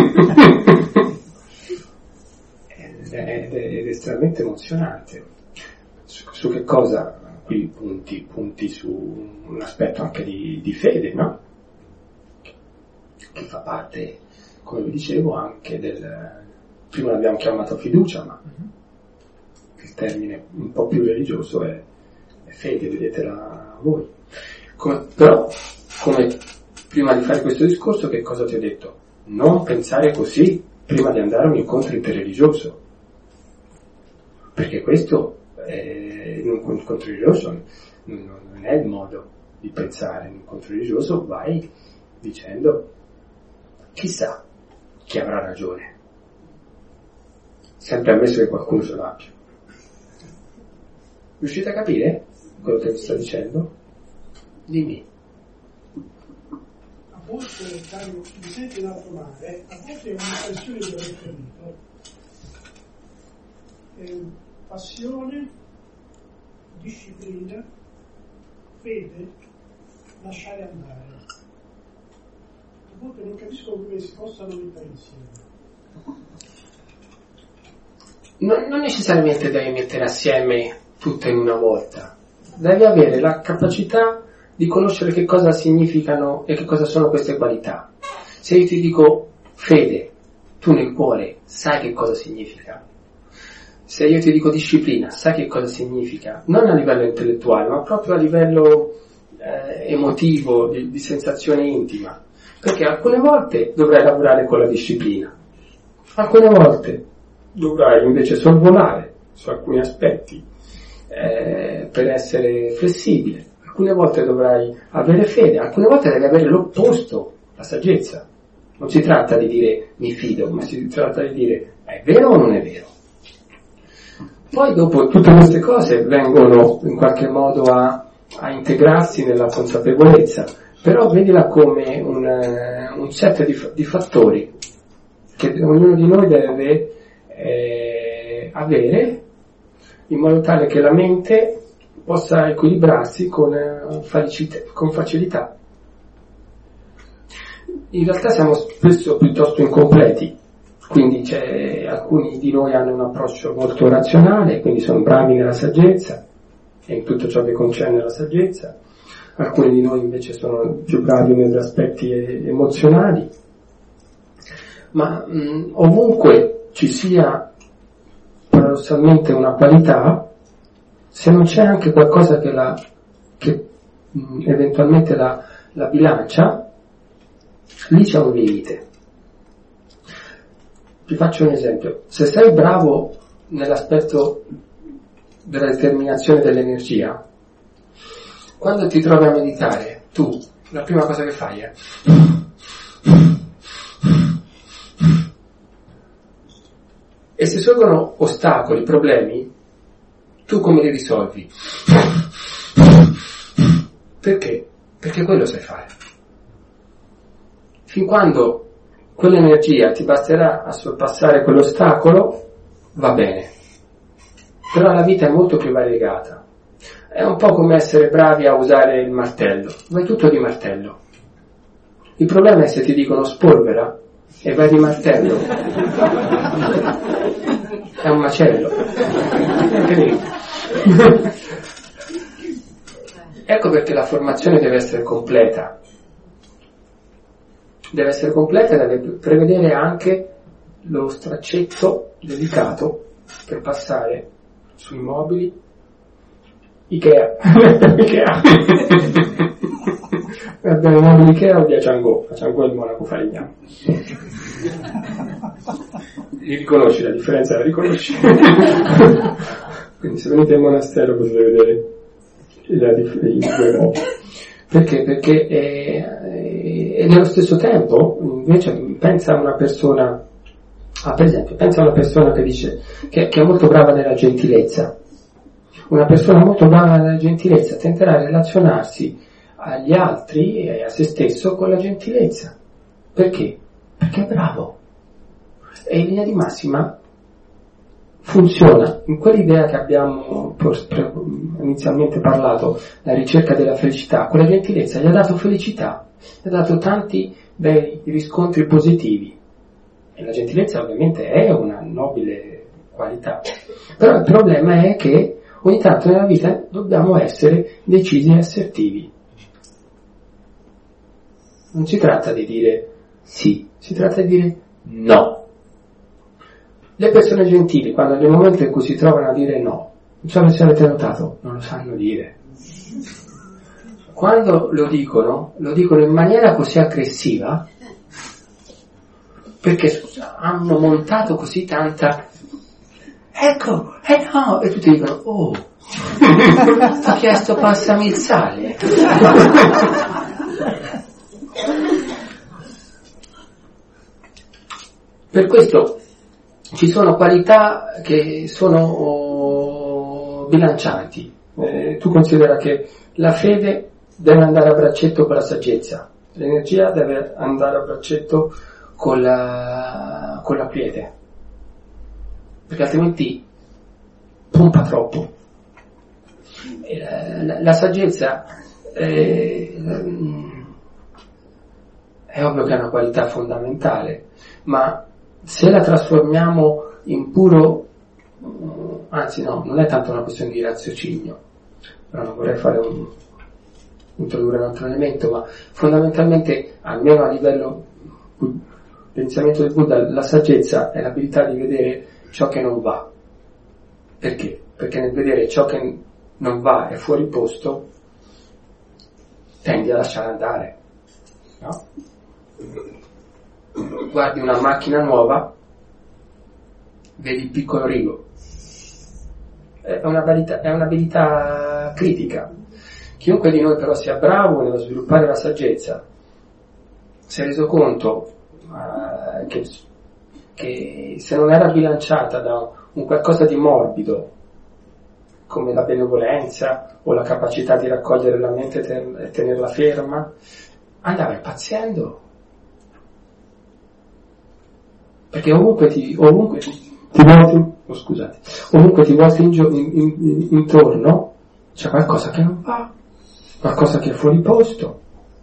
Speaker 1: Ed è estremamente emozionante. Su che cosa? Qui punti su un aspetto anche di fede, no? Che fa parte, come vi dicevo, anche prima l'abbiamo chiamato fiducia, ma il termine un po' più religioso è fede, vedetela voi. Però, come prima di fare questo discorso, che cosa ti ho detto? Non pensare così prima di andare a un incontro interreligioso, perché questo in un incontro religioso non è il modo di pensare. In un incontro religioso vai dicendo chissà chi avrà ragione, sempre ammesso che qualcuno ce l'abbia. Riuscite a capire quello che vi sto dicendo? Dimmi.
Speaker 6: A volte, caro, mi senti in alto mare, a volte è un'impressione di aver capito. Passione, disciplina, fede, lasciare andare. A volte non capisco come si possano mettere insieme.
Speaker 1: Non necessariamente devi mettere assieme tutto in una volta. Devi avere la capacità di conoscere che cosa significano e che cosa sono queste qualità. Se io ti dico fede, tu nel cuore sai che cosa significa. Se io ti dico disciplina, sai che cosa significa? Non a livello intellettuale, ma proprio a livello emotivo, di sensazione intima. Perché alcune volte dovrai lavorare con la disciplina, alcune volte dovrai invece sorvolare su alcuni aspetti per essere flessibile, alcune volte dovrai avere fede, alcune volte devi avere l'opposto, la saggezza. Non si tratta di dire mi fido, ma si tratta di dire è vero o non è vero. Poi dopo tutte queste cose vengono in qualche modo a integrarsi nella consapevolezza, però vedila come un set di fattori che ognuno di noi deve avere in modo tale che la mente possa equilibrarsi con facilità. In realtà siamo spesso piuttosto incompleti, quindi alcuni di noi hanno un approccio molto razionale, quindi sono bravi nella saggezza e in tutto ciò che concerne la saggezza. Alcuni di noi invece sono più bravi negli aspetti emozionali, ma ovunque ci sia paradossalmente una qualità, se non c'è anche qualcosa che eventualmente la bilancia, lì c'è un limite. Vi faccio un esempio. Se sei bravo nell'aspetto della determinazione dell'energia, quando ti trovi a meditare, tu, la prima cosa che fai è e se sorgono ostacoli, problemi, tu come li risolvi? Perché? Perché quello sai fare. Fin quando
Speaker 3: quell'energia ti basterà a sorpassare quell'ostacolo, va bene. Però la vita è molto più variegata. È un po' come essere bravi a usare il martello. Vai tutto di martello. Il problema è se ti dicono spolvera e vai di martello. È un macello. Ecco perché la formazione deve essere completa. Deve essere completa e deve prevedere anche lo straccetto delicato per passare sui mobili Ikea. Ikea. Abbiamo i mobili Ikea o via Ciangò? A Ciangò è il Monaco Farignano. Li riconosci, la differenza la riconosci? Quindi se venite al monastero potete vedere i due mobili. Perché? Perché e nello stesso tempo invece pensa a una persona, per esempio, pensa a una persona che dice che è molto brava nella gentilezza. Una persona molto brava nella gentilezza tenterà a relazionarsi agli altri e a se stesso con la gentilezza. Perché? Perché è bravo. E in linea di massima funziona. In quell'idea che abbiamo inizialmente parlato, la ricerca della felicità, quella gentilezza gli ha dato felicità, gli ha dato tanti bei riscontri positivi. E la gentilezza ovviamente è una nobile qualità. Però il problema è che ogni tanto nella vita dobbiamo essere decisi e assertivi. Non si tratta di dire sì, si tratta di dire no. Le persone gentili, quando nel momento in cui si trovano a dire no, non so se avete notato, non lo sanno dire. Quando lo dicono in maniera così aggressiva, perché hanno montato così tanta... Ecco, no, e tutti dicono, oh, ti ho chiesto passami il sale. Per questo ci sono qualità che sono bilancianti. Tu considera che la fede deve andare a braccetto con la saggezza, l'energia deve andare a braccetto con la quiete, perché altrimenti pompa troppo. La saggezza è ovvio che è una qualità fondamentale, ma se la trasformiamo in puro, anzi no, non è tanto una questione di raziocinio, però non vorrei introdurre un altro elemento, ma fondamentalmente, almeno a livello dell'insegnamento del Buddha, la saggezza è l'abilità di vedere ciò che non va. Perché? Perché nel vedere ciò che non va e fuori posto tendi a lasciare andare, no? Guardi una macchina nuova, vedi il piccolo rigo, è un'abilità critica. Chiunque di noi però sia bravo nello sviluppare la saggezza si è reso conto che se non era bilanciata da un qualcosa di morbido come la benevolenza o la capacità di raccogliere la mente e tenerla ferma, andava impazzendo. Perché ovunque ti volti intorno c'è qualcosa che non va, qualcosa che è fuori posto.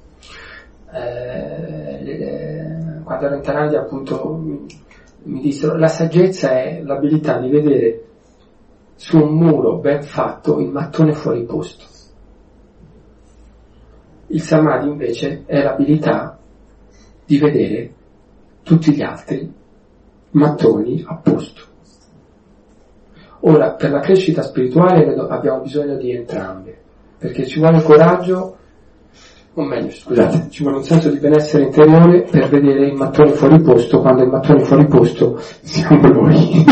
Speaker 3: Quando ero in Thailandia, appunto, mi dissero la saggezza è l'abilità di vedere su un muro ben fatto il mattone fuori posto. Il samadhi invece è l'abilità di vedere tutti gli altri mattoni a posto. Ora, per la crescita spirituale abbiamo bisogno di entrambe, perché ci vuole coraggio, o meglio, scusate, ci vuole un senso di benessere interiore per vedere il mattone fuori posto, quando il mattone fuori posto siamo noi.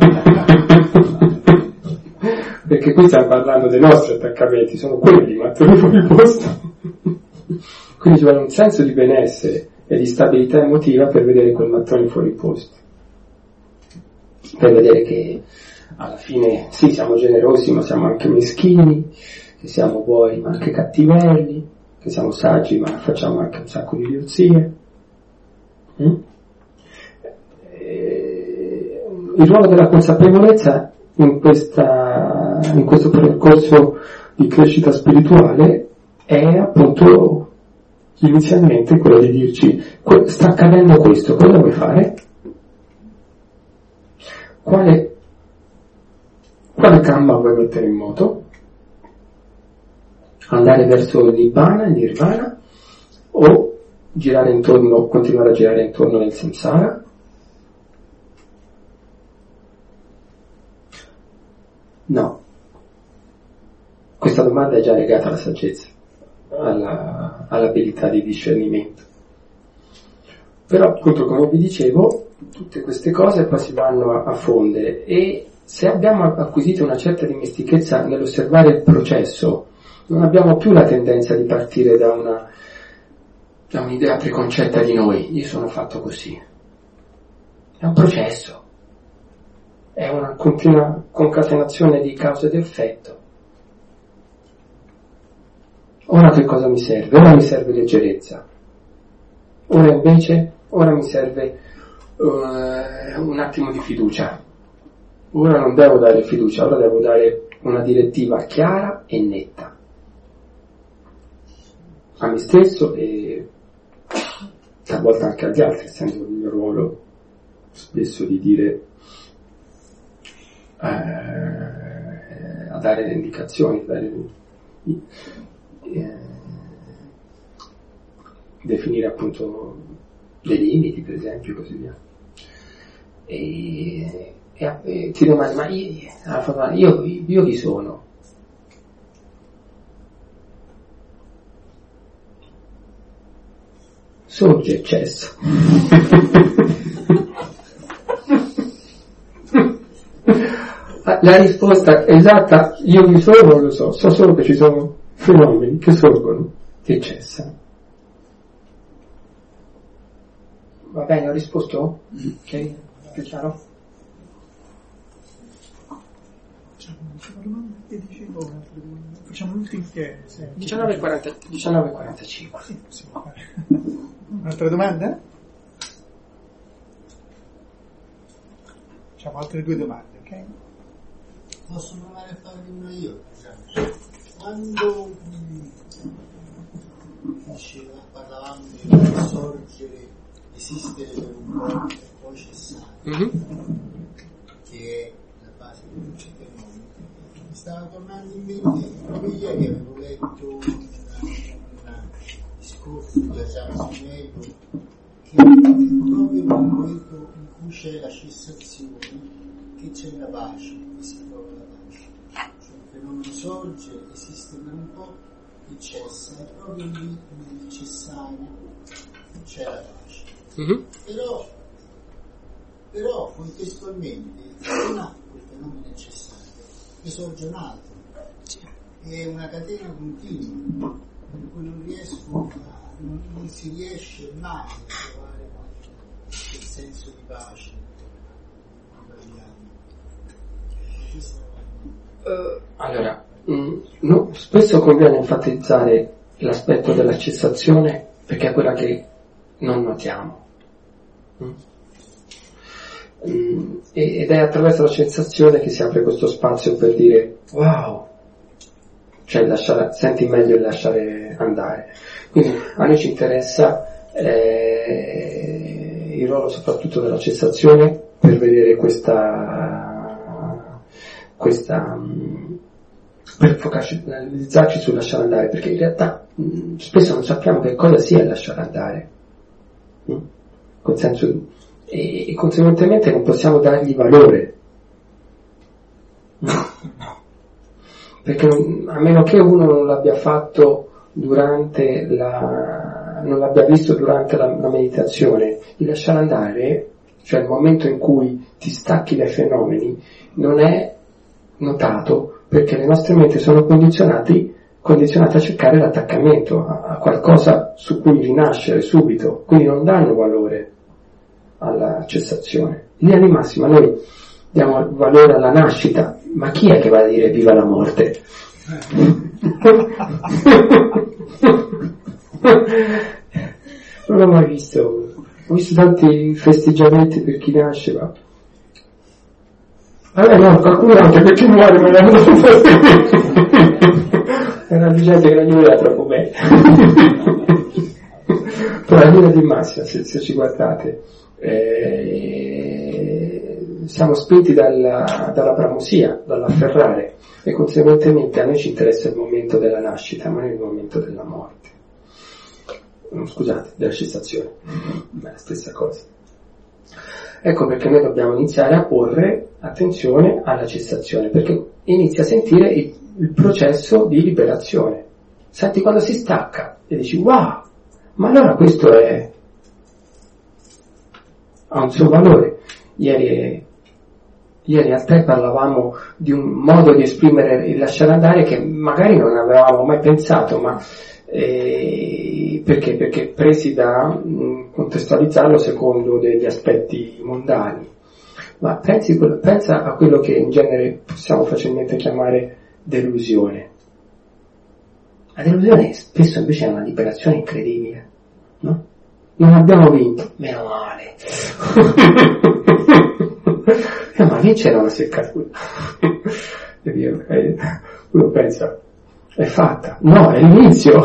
Speaker 3: Perché qui stiamo parlando dei nostri attaccamenti, sono quelli i mattoni fuori posto. Quindi ci vuole un senso di benessere e di stabilità emotiva per vedere quel mattone fuori posto. Per vedere che alla fine sì, siamo generosi, ma siamo anche meschini, che siamo buoni ma anche cattivelli, che siamo saggi ma facciamo anche un sacco di idiozie. il ruolo della consapevolezza in questo percorso di crescita spirituale è appunto inizialmente quello di dirci: sta accadendo questo, cosa vuoi fare? Quale Kamma vuoi mettere in moto? Andare verso il Nirvana o continuare a girare intorno nel samsara? No. Questa domanda è già legata alla saggezza, all'abilità di discernimento. Però appunto, come vi dicevo, tutte queste cose poi si vanno a fondere, e se abbiamo acquisito una certa dimestichezza nell'osservare il processo, non abbiamo più la tendenza di partire da un'idea preconcetta di noi: io sono fatto così. È un processo, è una continua concatenazione di causa ed effetto. Ora che cosa mi serve? Ora mi serve leggerezza, ora mi serve un attimo di fiducia. Ora non devo dare fiducia, ora devo dare una direttiva chiara e netta a me stesso e talvolta anche agli altri, essendo il mio ruolo spesso di dire, a dare le indicazioni, definire appunto dei limiti, per esempio, e così via. E ti domandi: ma io chi sono? Sorge eccesso. La risposta esatta: io chi sono non lo so solo che ci sono fenomeni che sorgono e cessano. Va bene, ho risposto? Ok, più chiaro?
Speaker 4: Facciamo l'ultimo che
Speaker 3: 19:45.
Speaker 4: Sì, possiamo fare. Un'altra domanda? Facciamo altre 2 domande, ok?
Speaker 2: Posso provare a farne una io? Quando parlavamo di sorgere, esistere per un po' e poi cessare, che è la base di tutti i fenomeni, mi stava tornando in mente, proprio ieri avevo letto un discorso di Ajahn Sumedho, che proprio nel momento in cui c'è la cessazione, che c'è la pace, che si trova la pace. Cioè il fenomeno sorge, esiste per un po' e cessa, e proprio lì nel cessare c'è la pace. Però contestualmente non ha quel fenomeno cessante, ne sorge un altro. È una catena continua in cui non si riesce mai a trovare il senso di pace.
Speaker 3: Allora, no, spesso conviene enfatizzare l'aspetto della cessazione perché è quella che non notiamo. Ed è attraverso la sensazione che si apre questo spazio per dire wow, cioè senti meglio il lasciare andare. Quindi a noi ci interessa il ruolo soprattutto della cessazione per vedere per focalizzarci sul lasciare andare, perché in realtà spesso non sappiamo che cosa sia il lasciare andare, col senso, e conseguentemente non possiamo dargli valore, perché a meno che uno non l'abbia fatto non l'abbia visto durante la meditazione, il lasciare andare, cioè il momento in cui ti stacchi dai fenomeni, non è notato perché le nostre menti sono condizionate a cercare l'attaccamento a qualcosa su cui rinascere subito, quindi non danno valore alla cessazione. In linea di massima noi diamo valore alla nascita, ma chi è che va a dire viva la morte? Non l'ho mai visto, ho visto tanti festeggiamenti per chi nasce, ma Vabbè no, qualcuno anche perché muore me l'hanno era di gente che non gli voleva troppo bene. Però in linea di massima, se ci guardate, siamo spinti dalla bramosia, dall'afferrare, e conseguentemente a noi ci interessa il momento della nascita, ma non il momento della morte. Scusate, della cessazione. È la stessa cosa. Ecco perché noi dobbiamo iniziare a porre attenzione alla cessazione, perché inizia a sentire il processo di liberazione. Senti quando si stacca e dici wow, ma allora questo ha un suo valore. Ieri a te parlavamo di un modo di esprimere il lasciare andare che magari non avevamo mai pensato, ma perché? Perché presi da contestualizzarlo secondo degli aspetti mondani. Ma pensa a quello che in genere possiamo facilmente chiamare delusione. La delusione spesso invece è una liberazione incredibile, no? Non abbiamo vinto, meno male. Ma vincere è una seccatura. Uno pensa, è fatta. No, è l'inizio.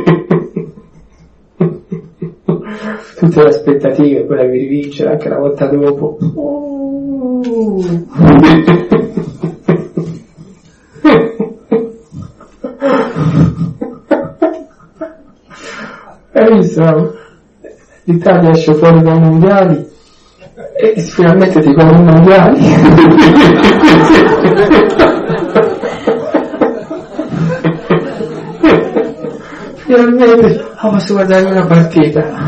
Speaker 3: Tutte le aspettative, poi devi rivincere anche la volta dopo. Hai visto? L'Italia esce fuori dai mondiali e finalmente ti dicono i mondiali. Finalmente posso guardare una partita.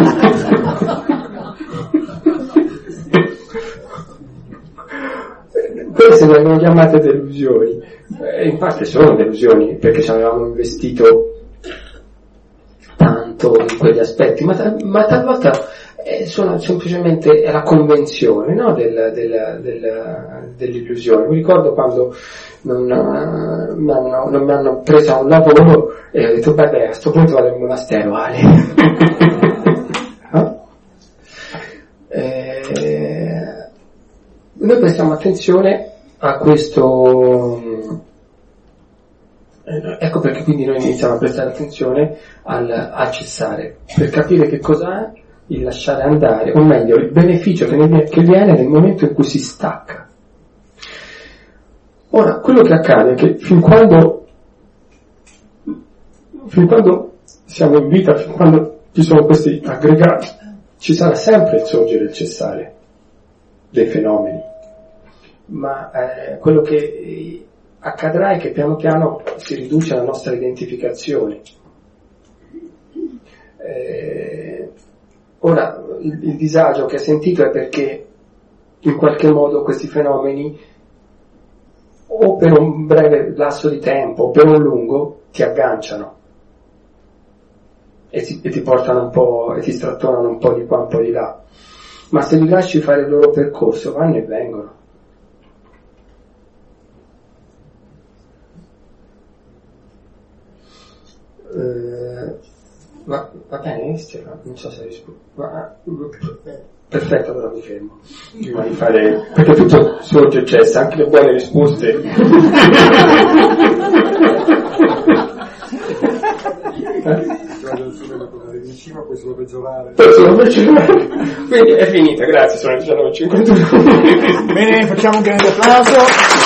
Speaker 3: Queste vengono chiamate delusioni, in parte sono delusioni perché ci avevamo investito tanto in quegli aspetti, ma talvolta sono semplicemente la convenzione, no? dell'illusione. Mi ricordo quando non mi hanno preso a un lavoro e ho detto beh, a questo punto vado in monastero, Ale. Noi prestiamo attenzione a questo, ecco perché quindi noi iniziamo a prestare attenzione al cessare, per capire che cos'è il lasciare andare, o meglio il beneficio che viene nel momento in cui si stacca. Ora, quello che accade è che fin quando siamo in vita, fin quando ci sono questi aggregati, ci sarà sempre il sorgere e il cessare dei fenomeni, ma quello che accadrà è che piano piano si riduce la nostra identificazione. Ora, il disagio che hai sentito è perché in qualche modo questi fenomeni, o per un breve lasso di tempo o per un lungo, ti agganciano e ti portano un po' e ti strattonano un po' di qua un po' di là, ma se li lasci fare il loro percorso vanno e vengono. Va bene Stefano? Non so se rispondo. Perfetto, allora mi fermo prima di fare, perché tutto sorge e cessa, anche le buone risposte.
Speaker 7: Poi solo peggiorare.
Speaker 3: Quindi è finita, grazie, sono le 19:51.
Speaker 4: Bene, facciamo un grande applauso.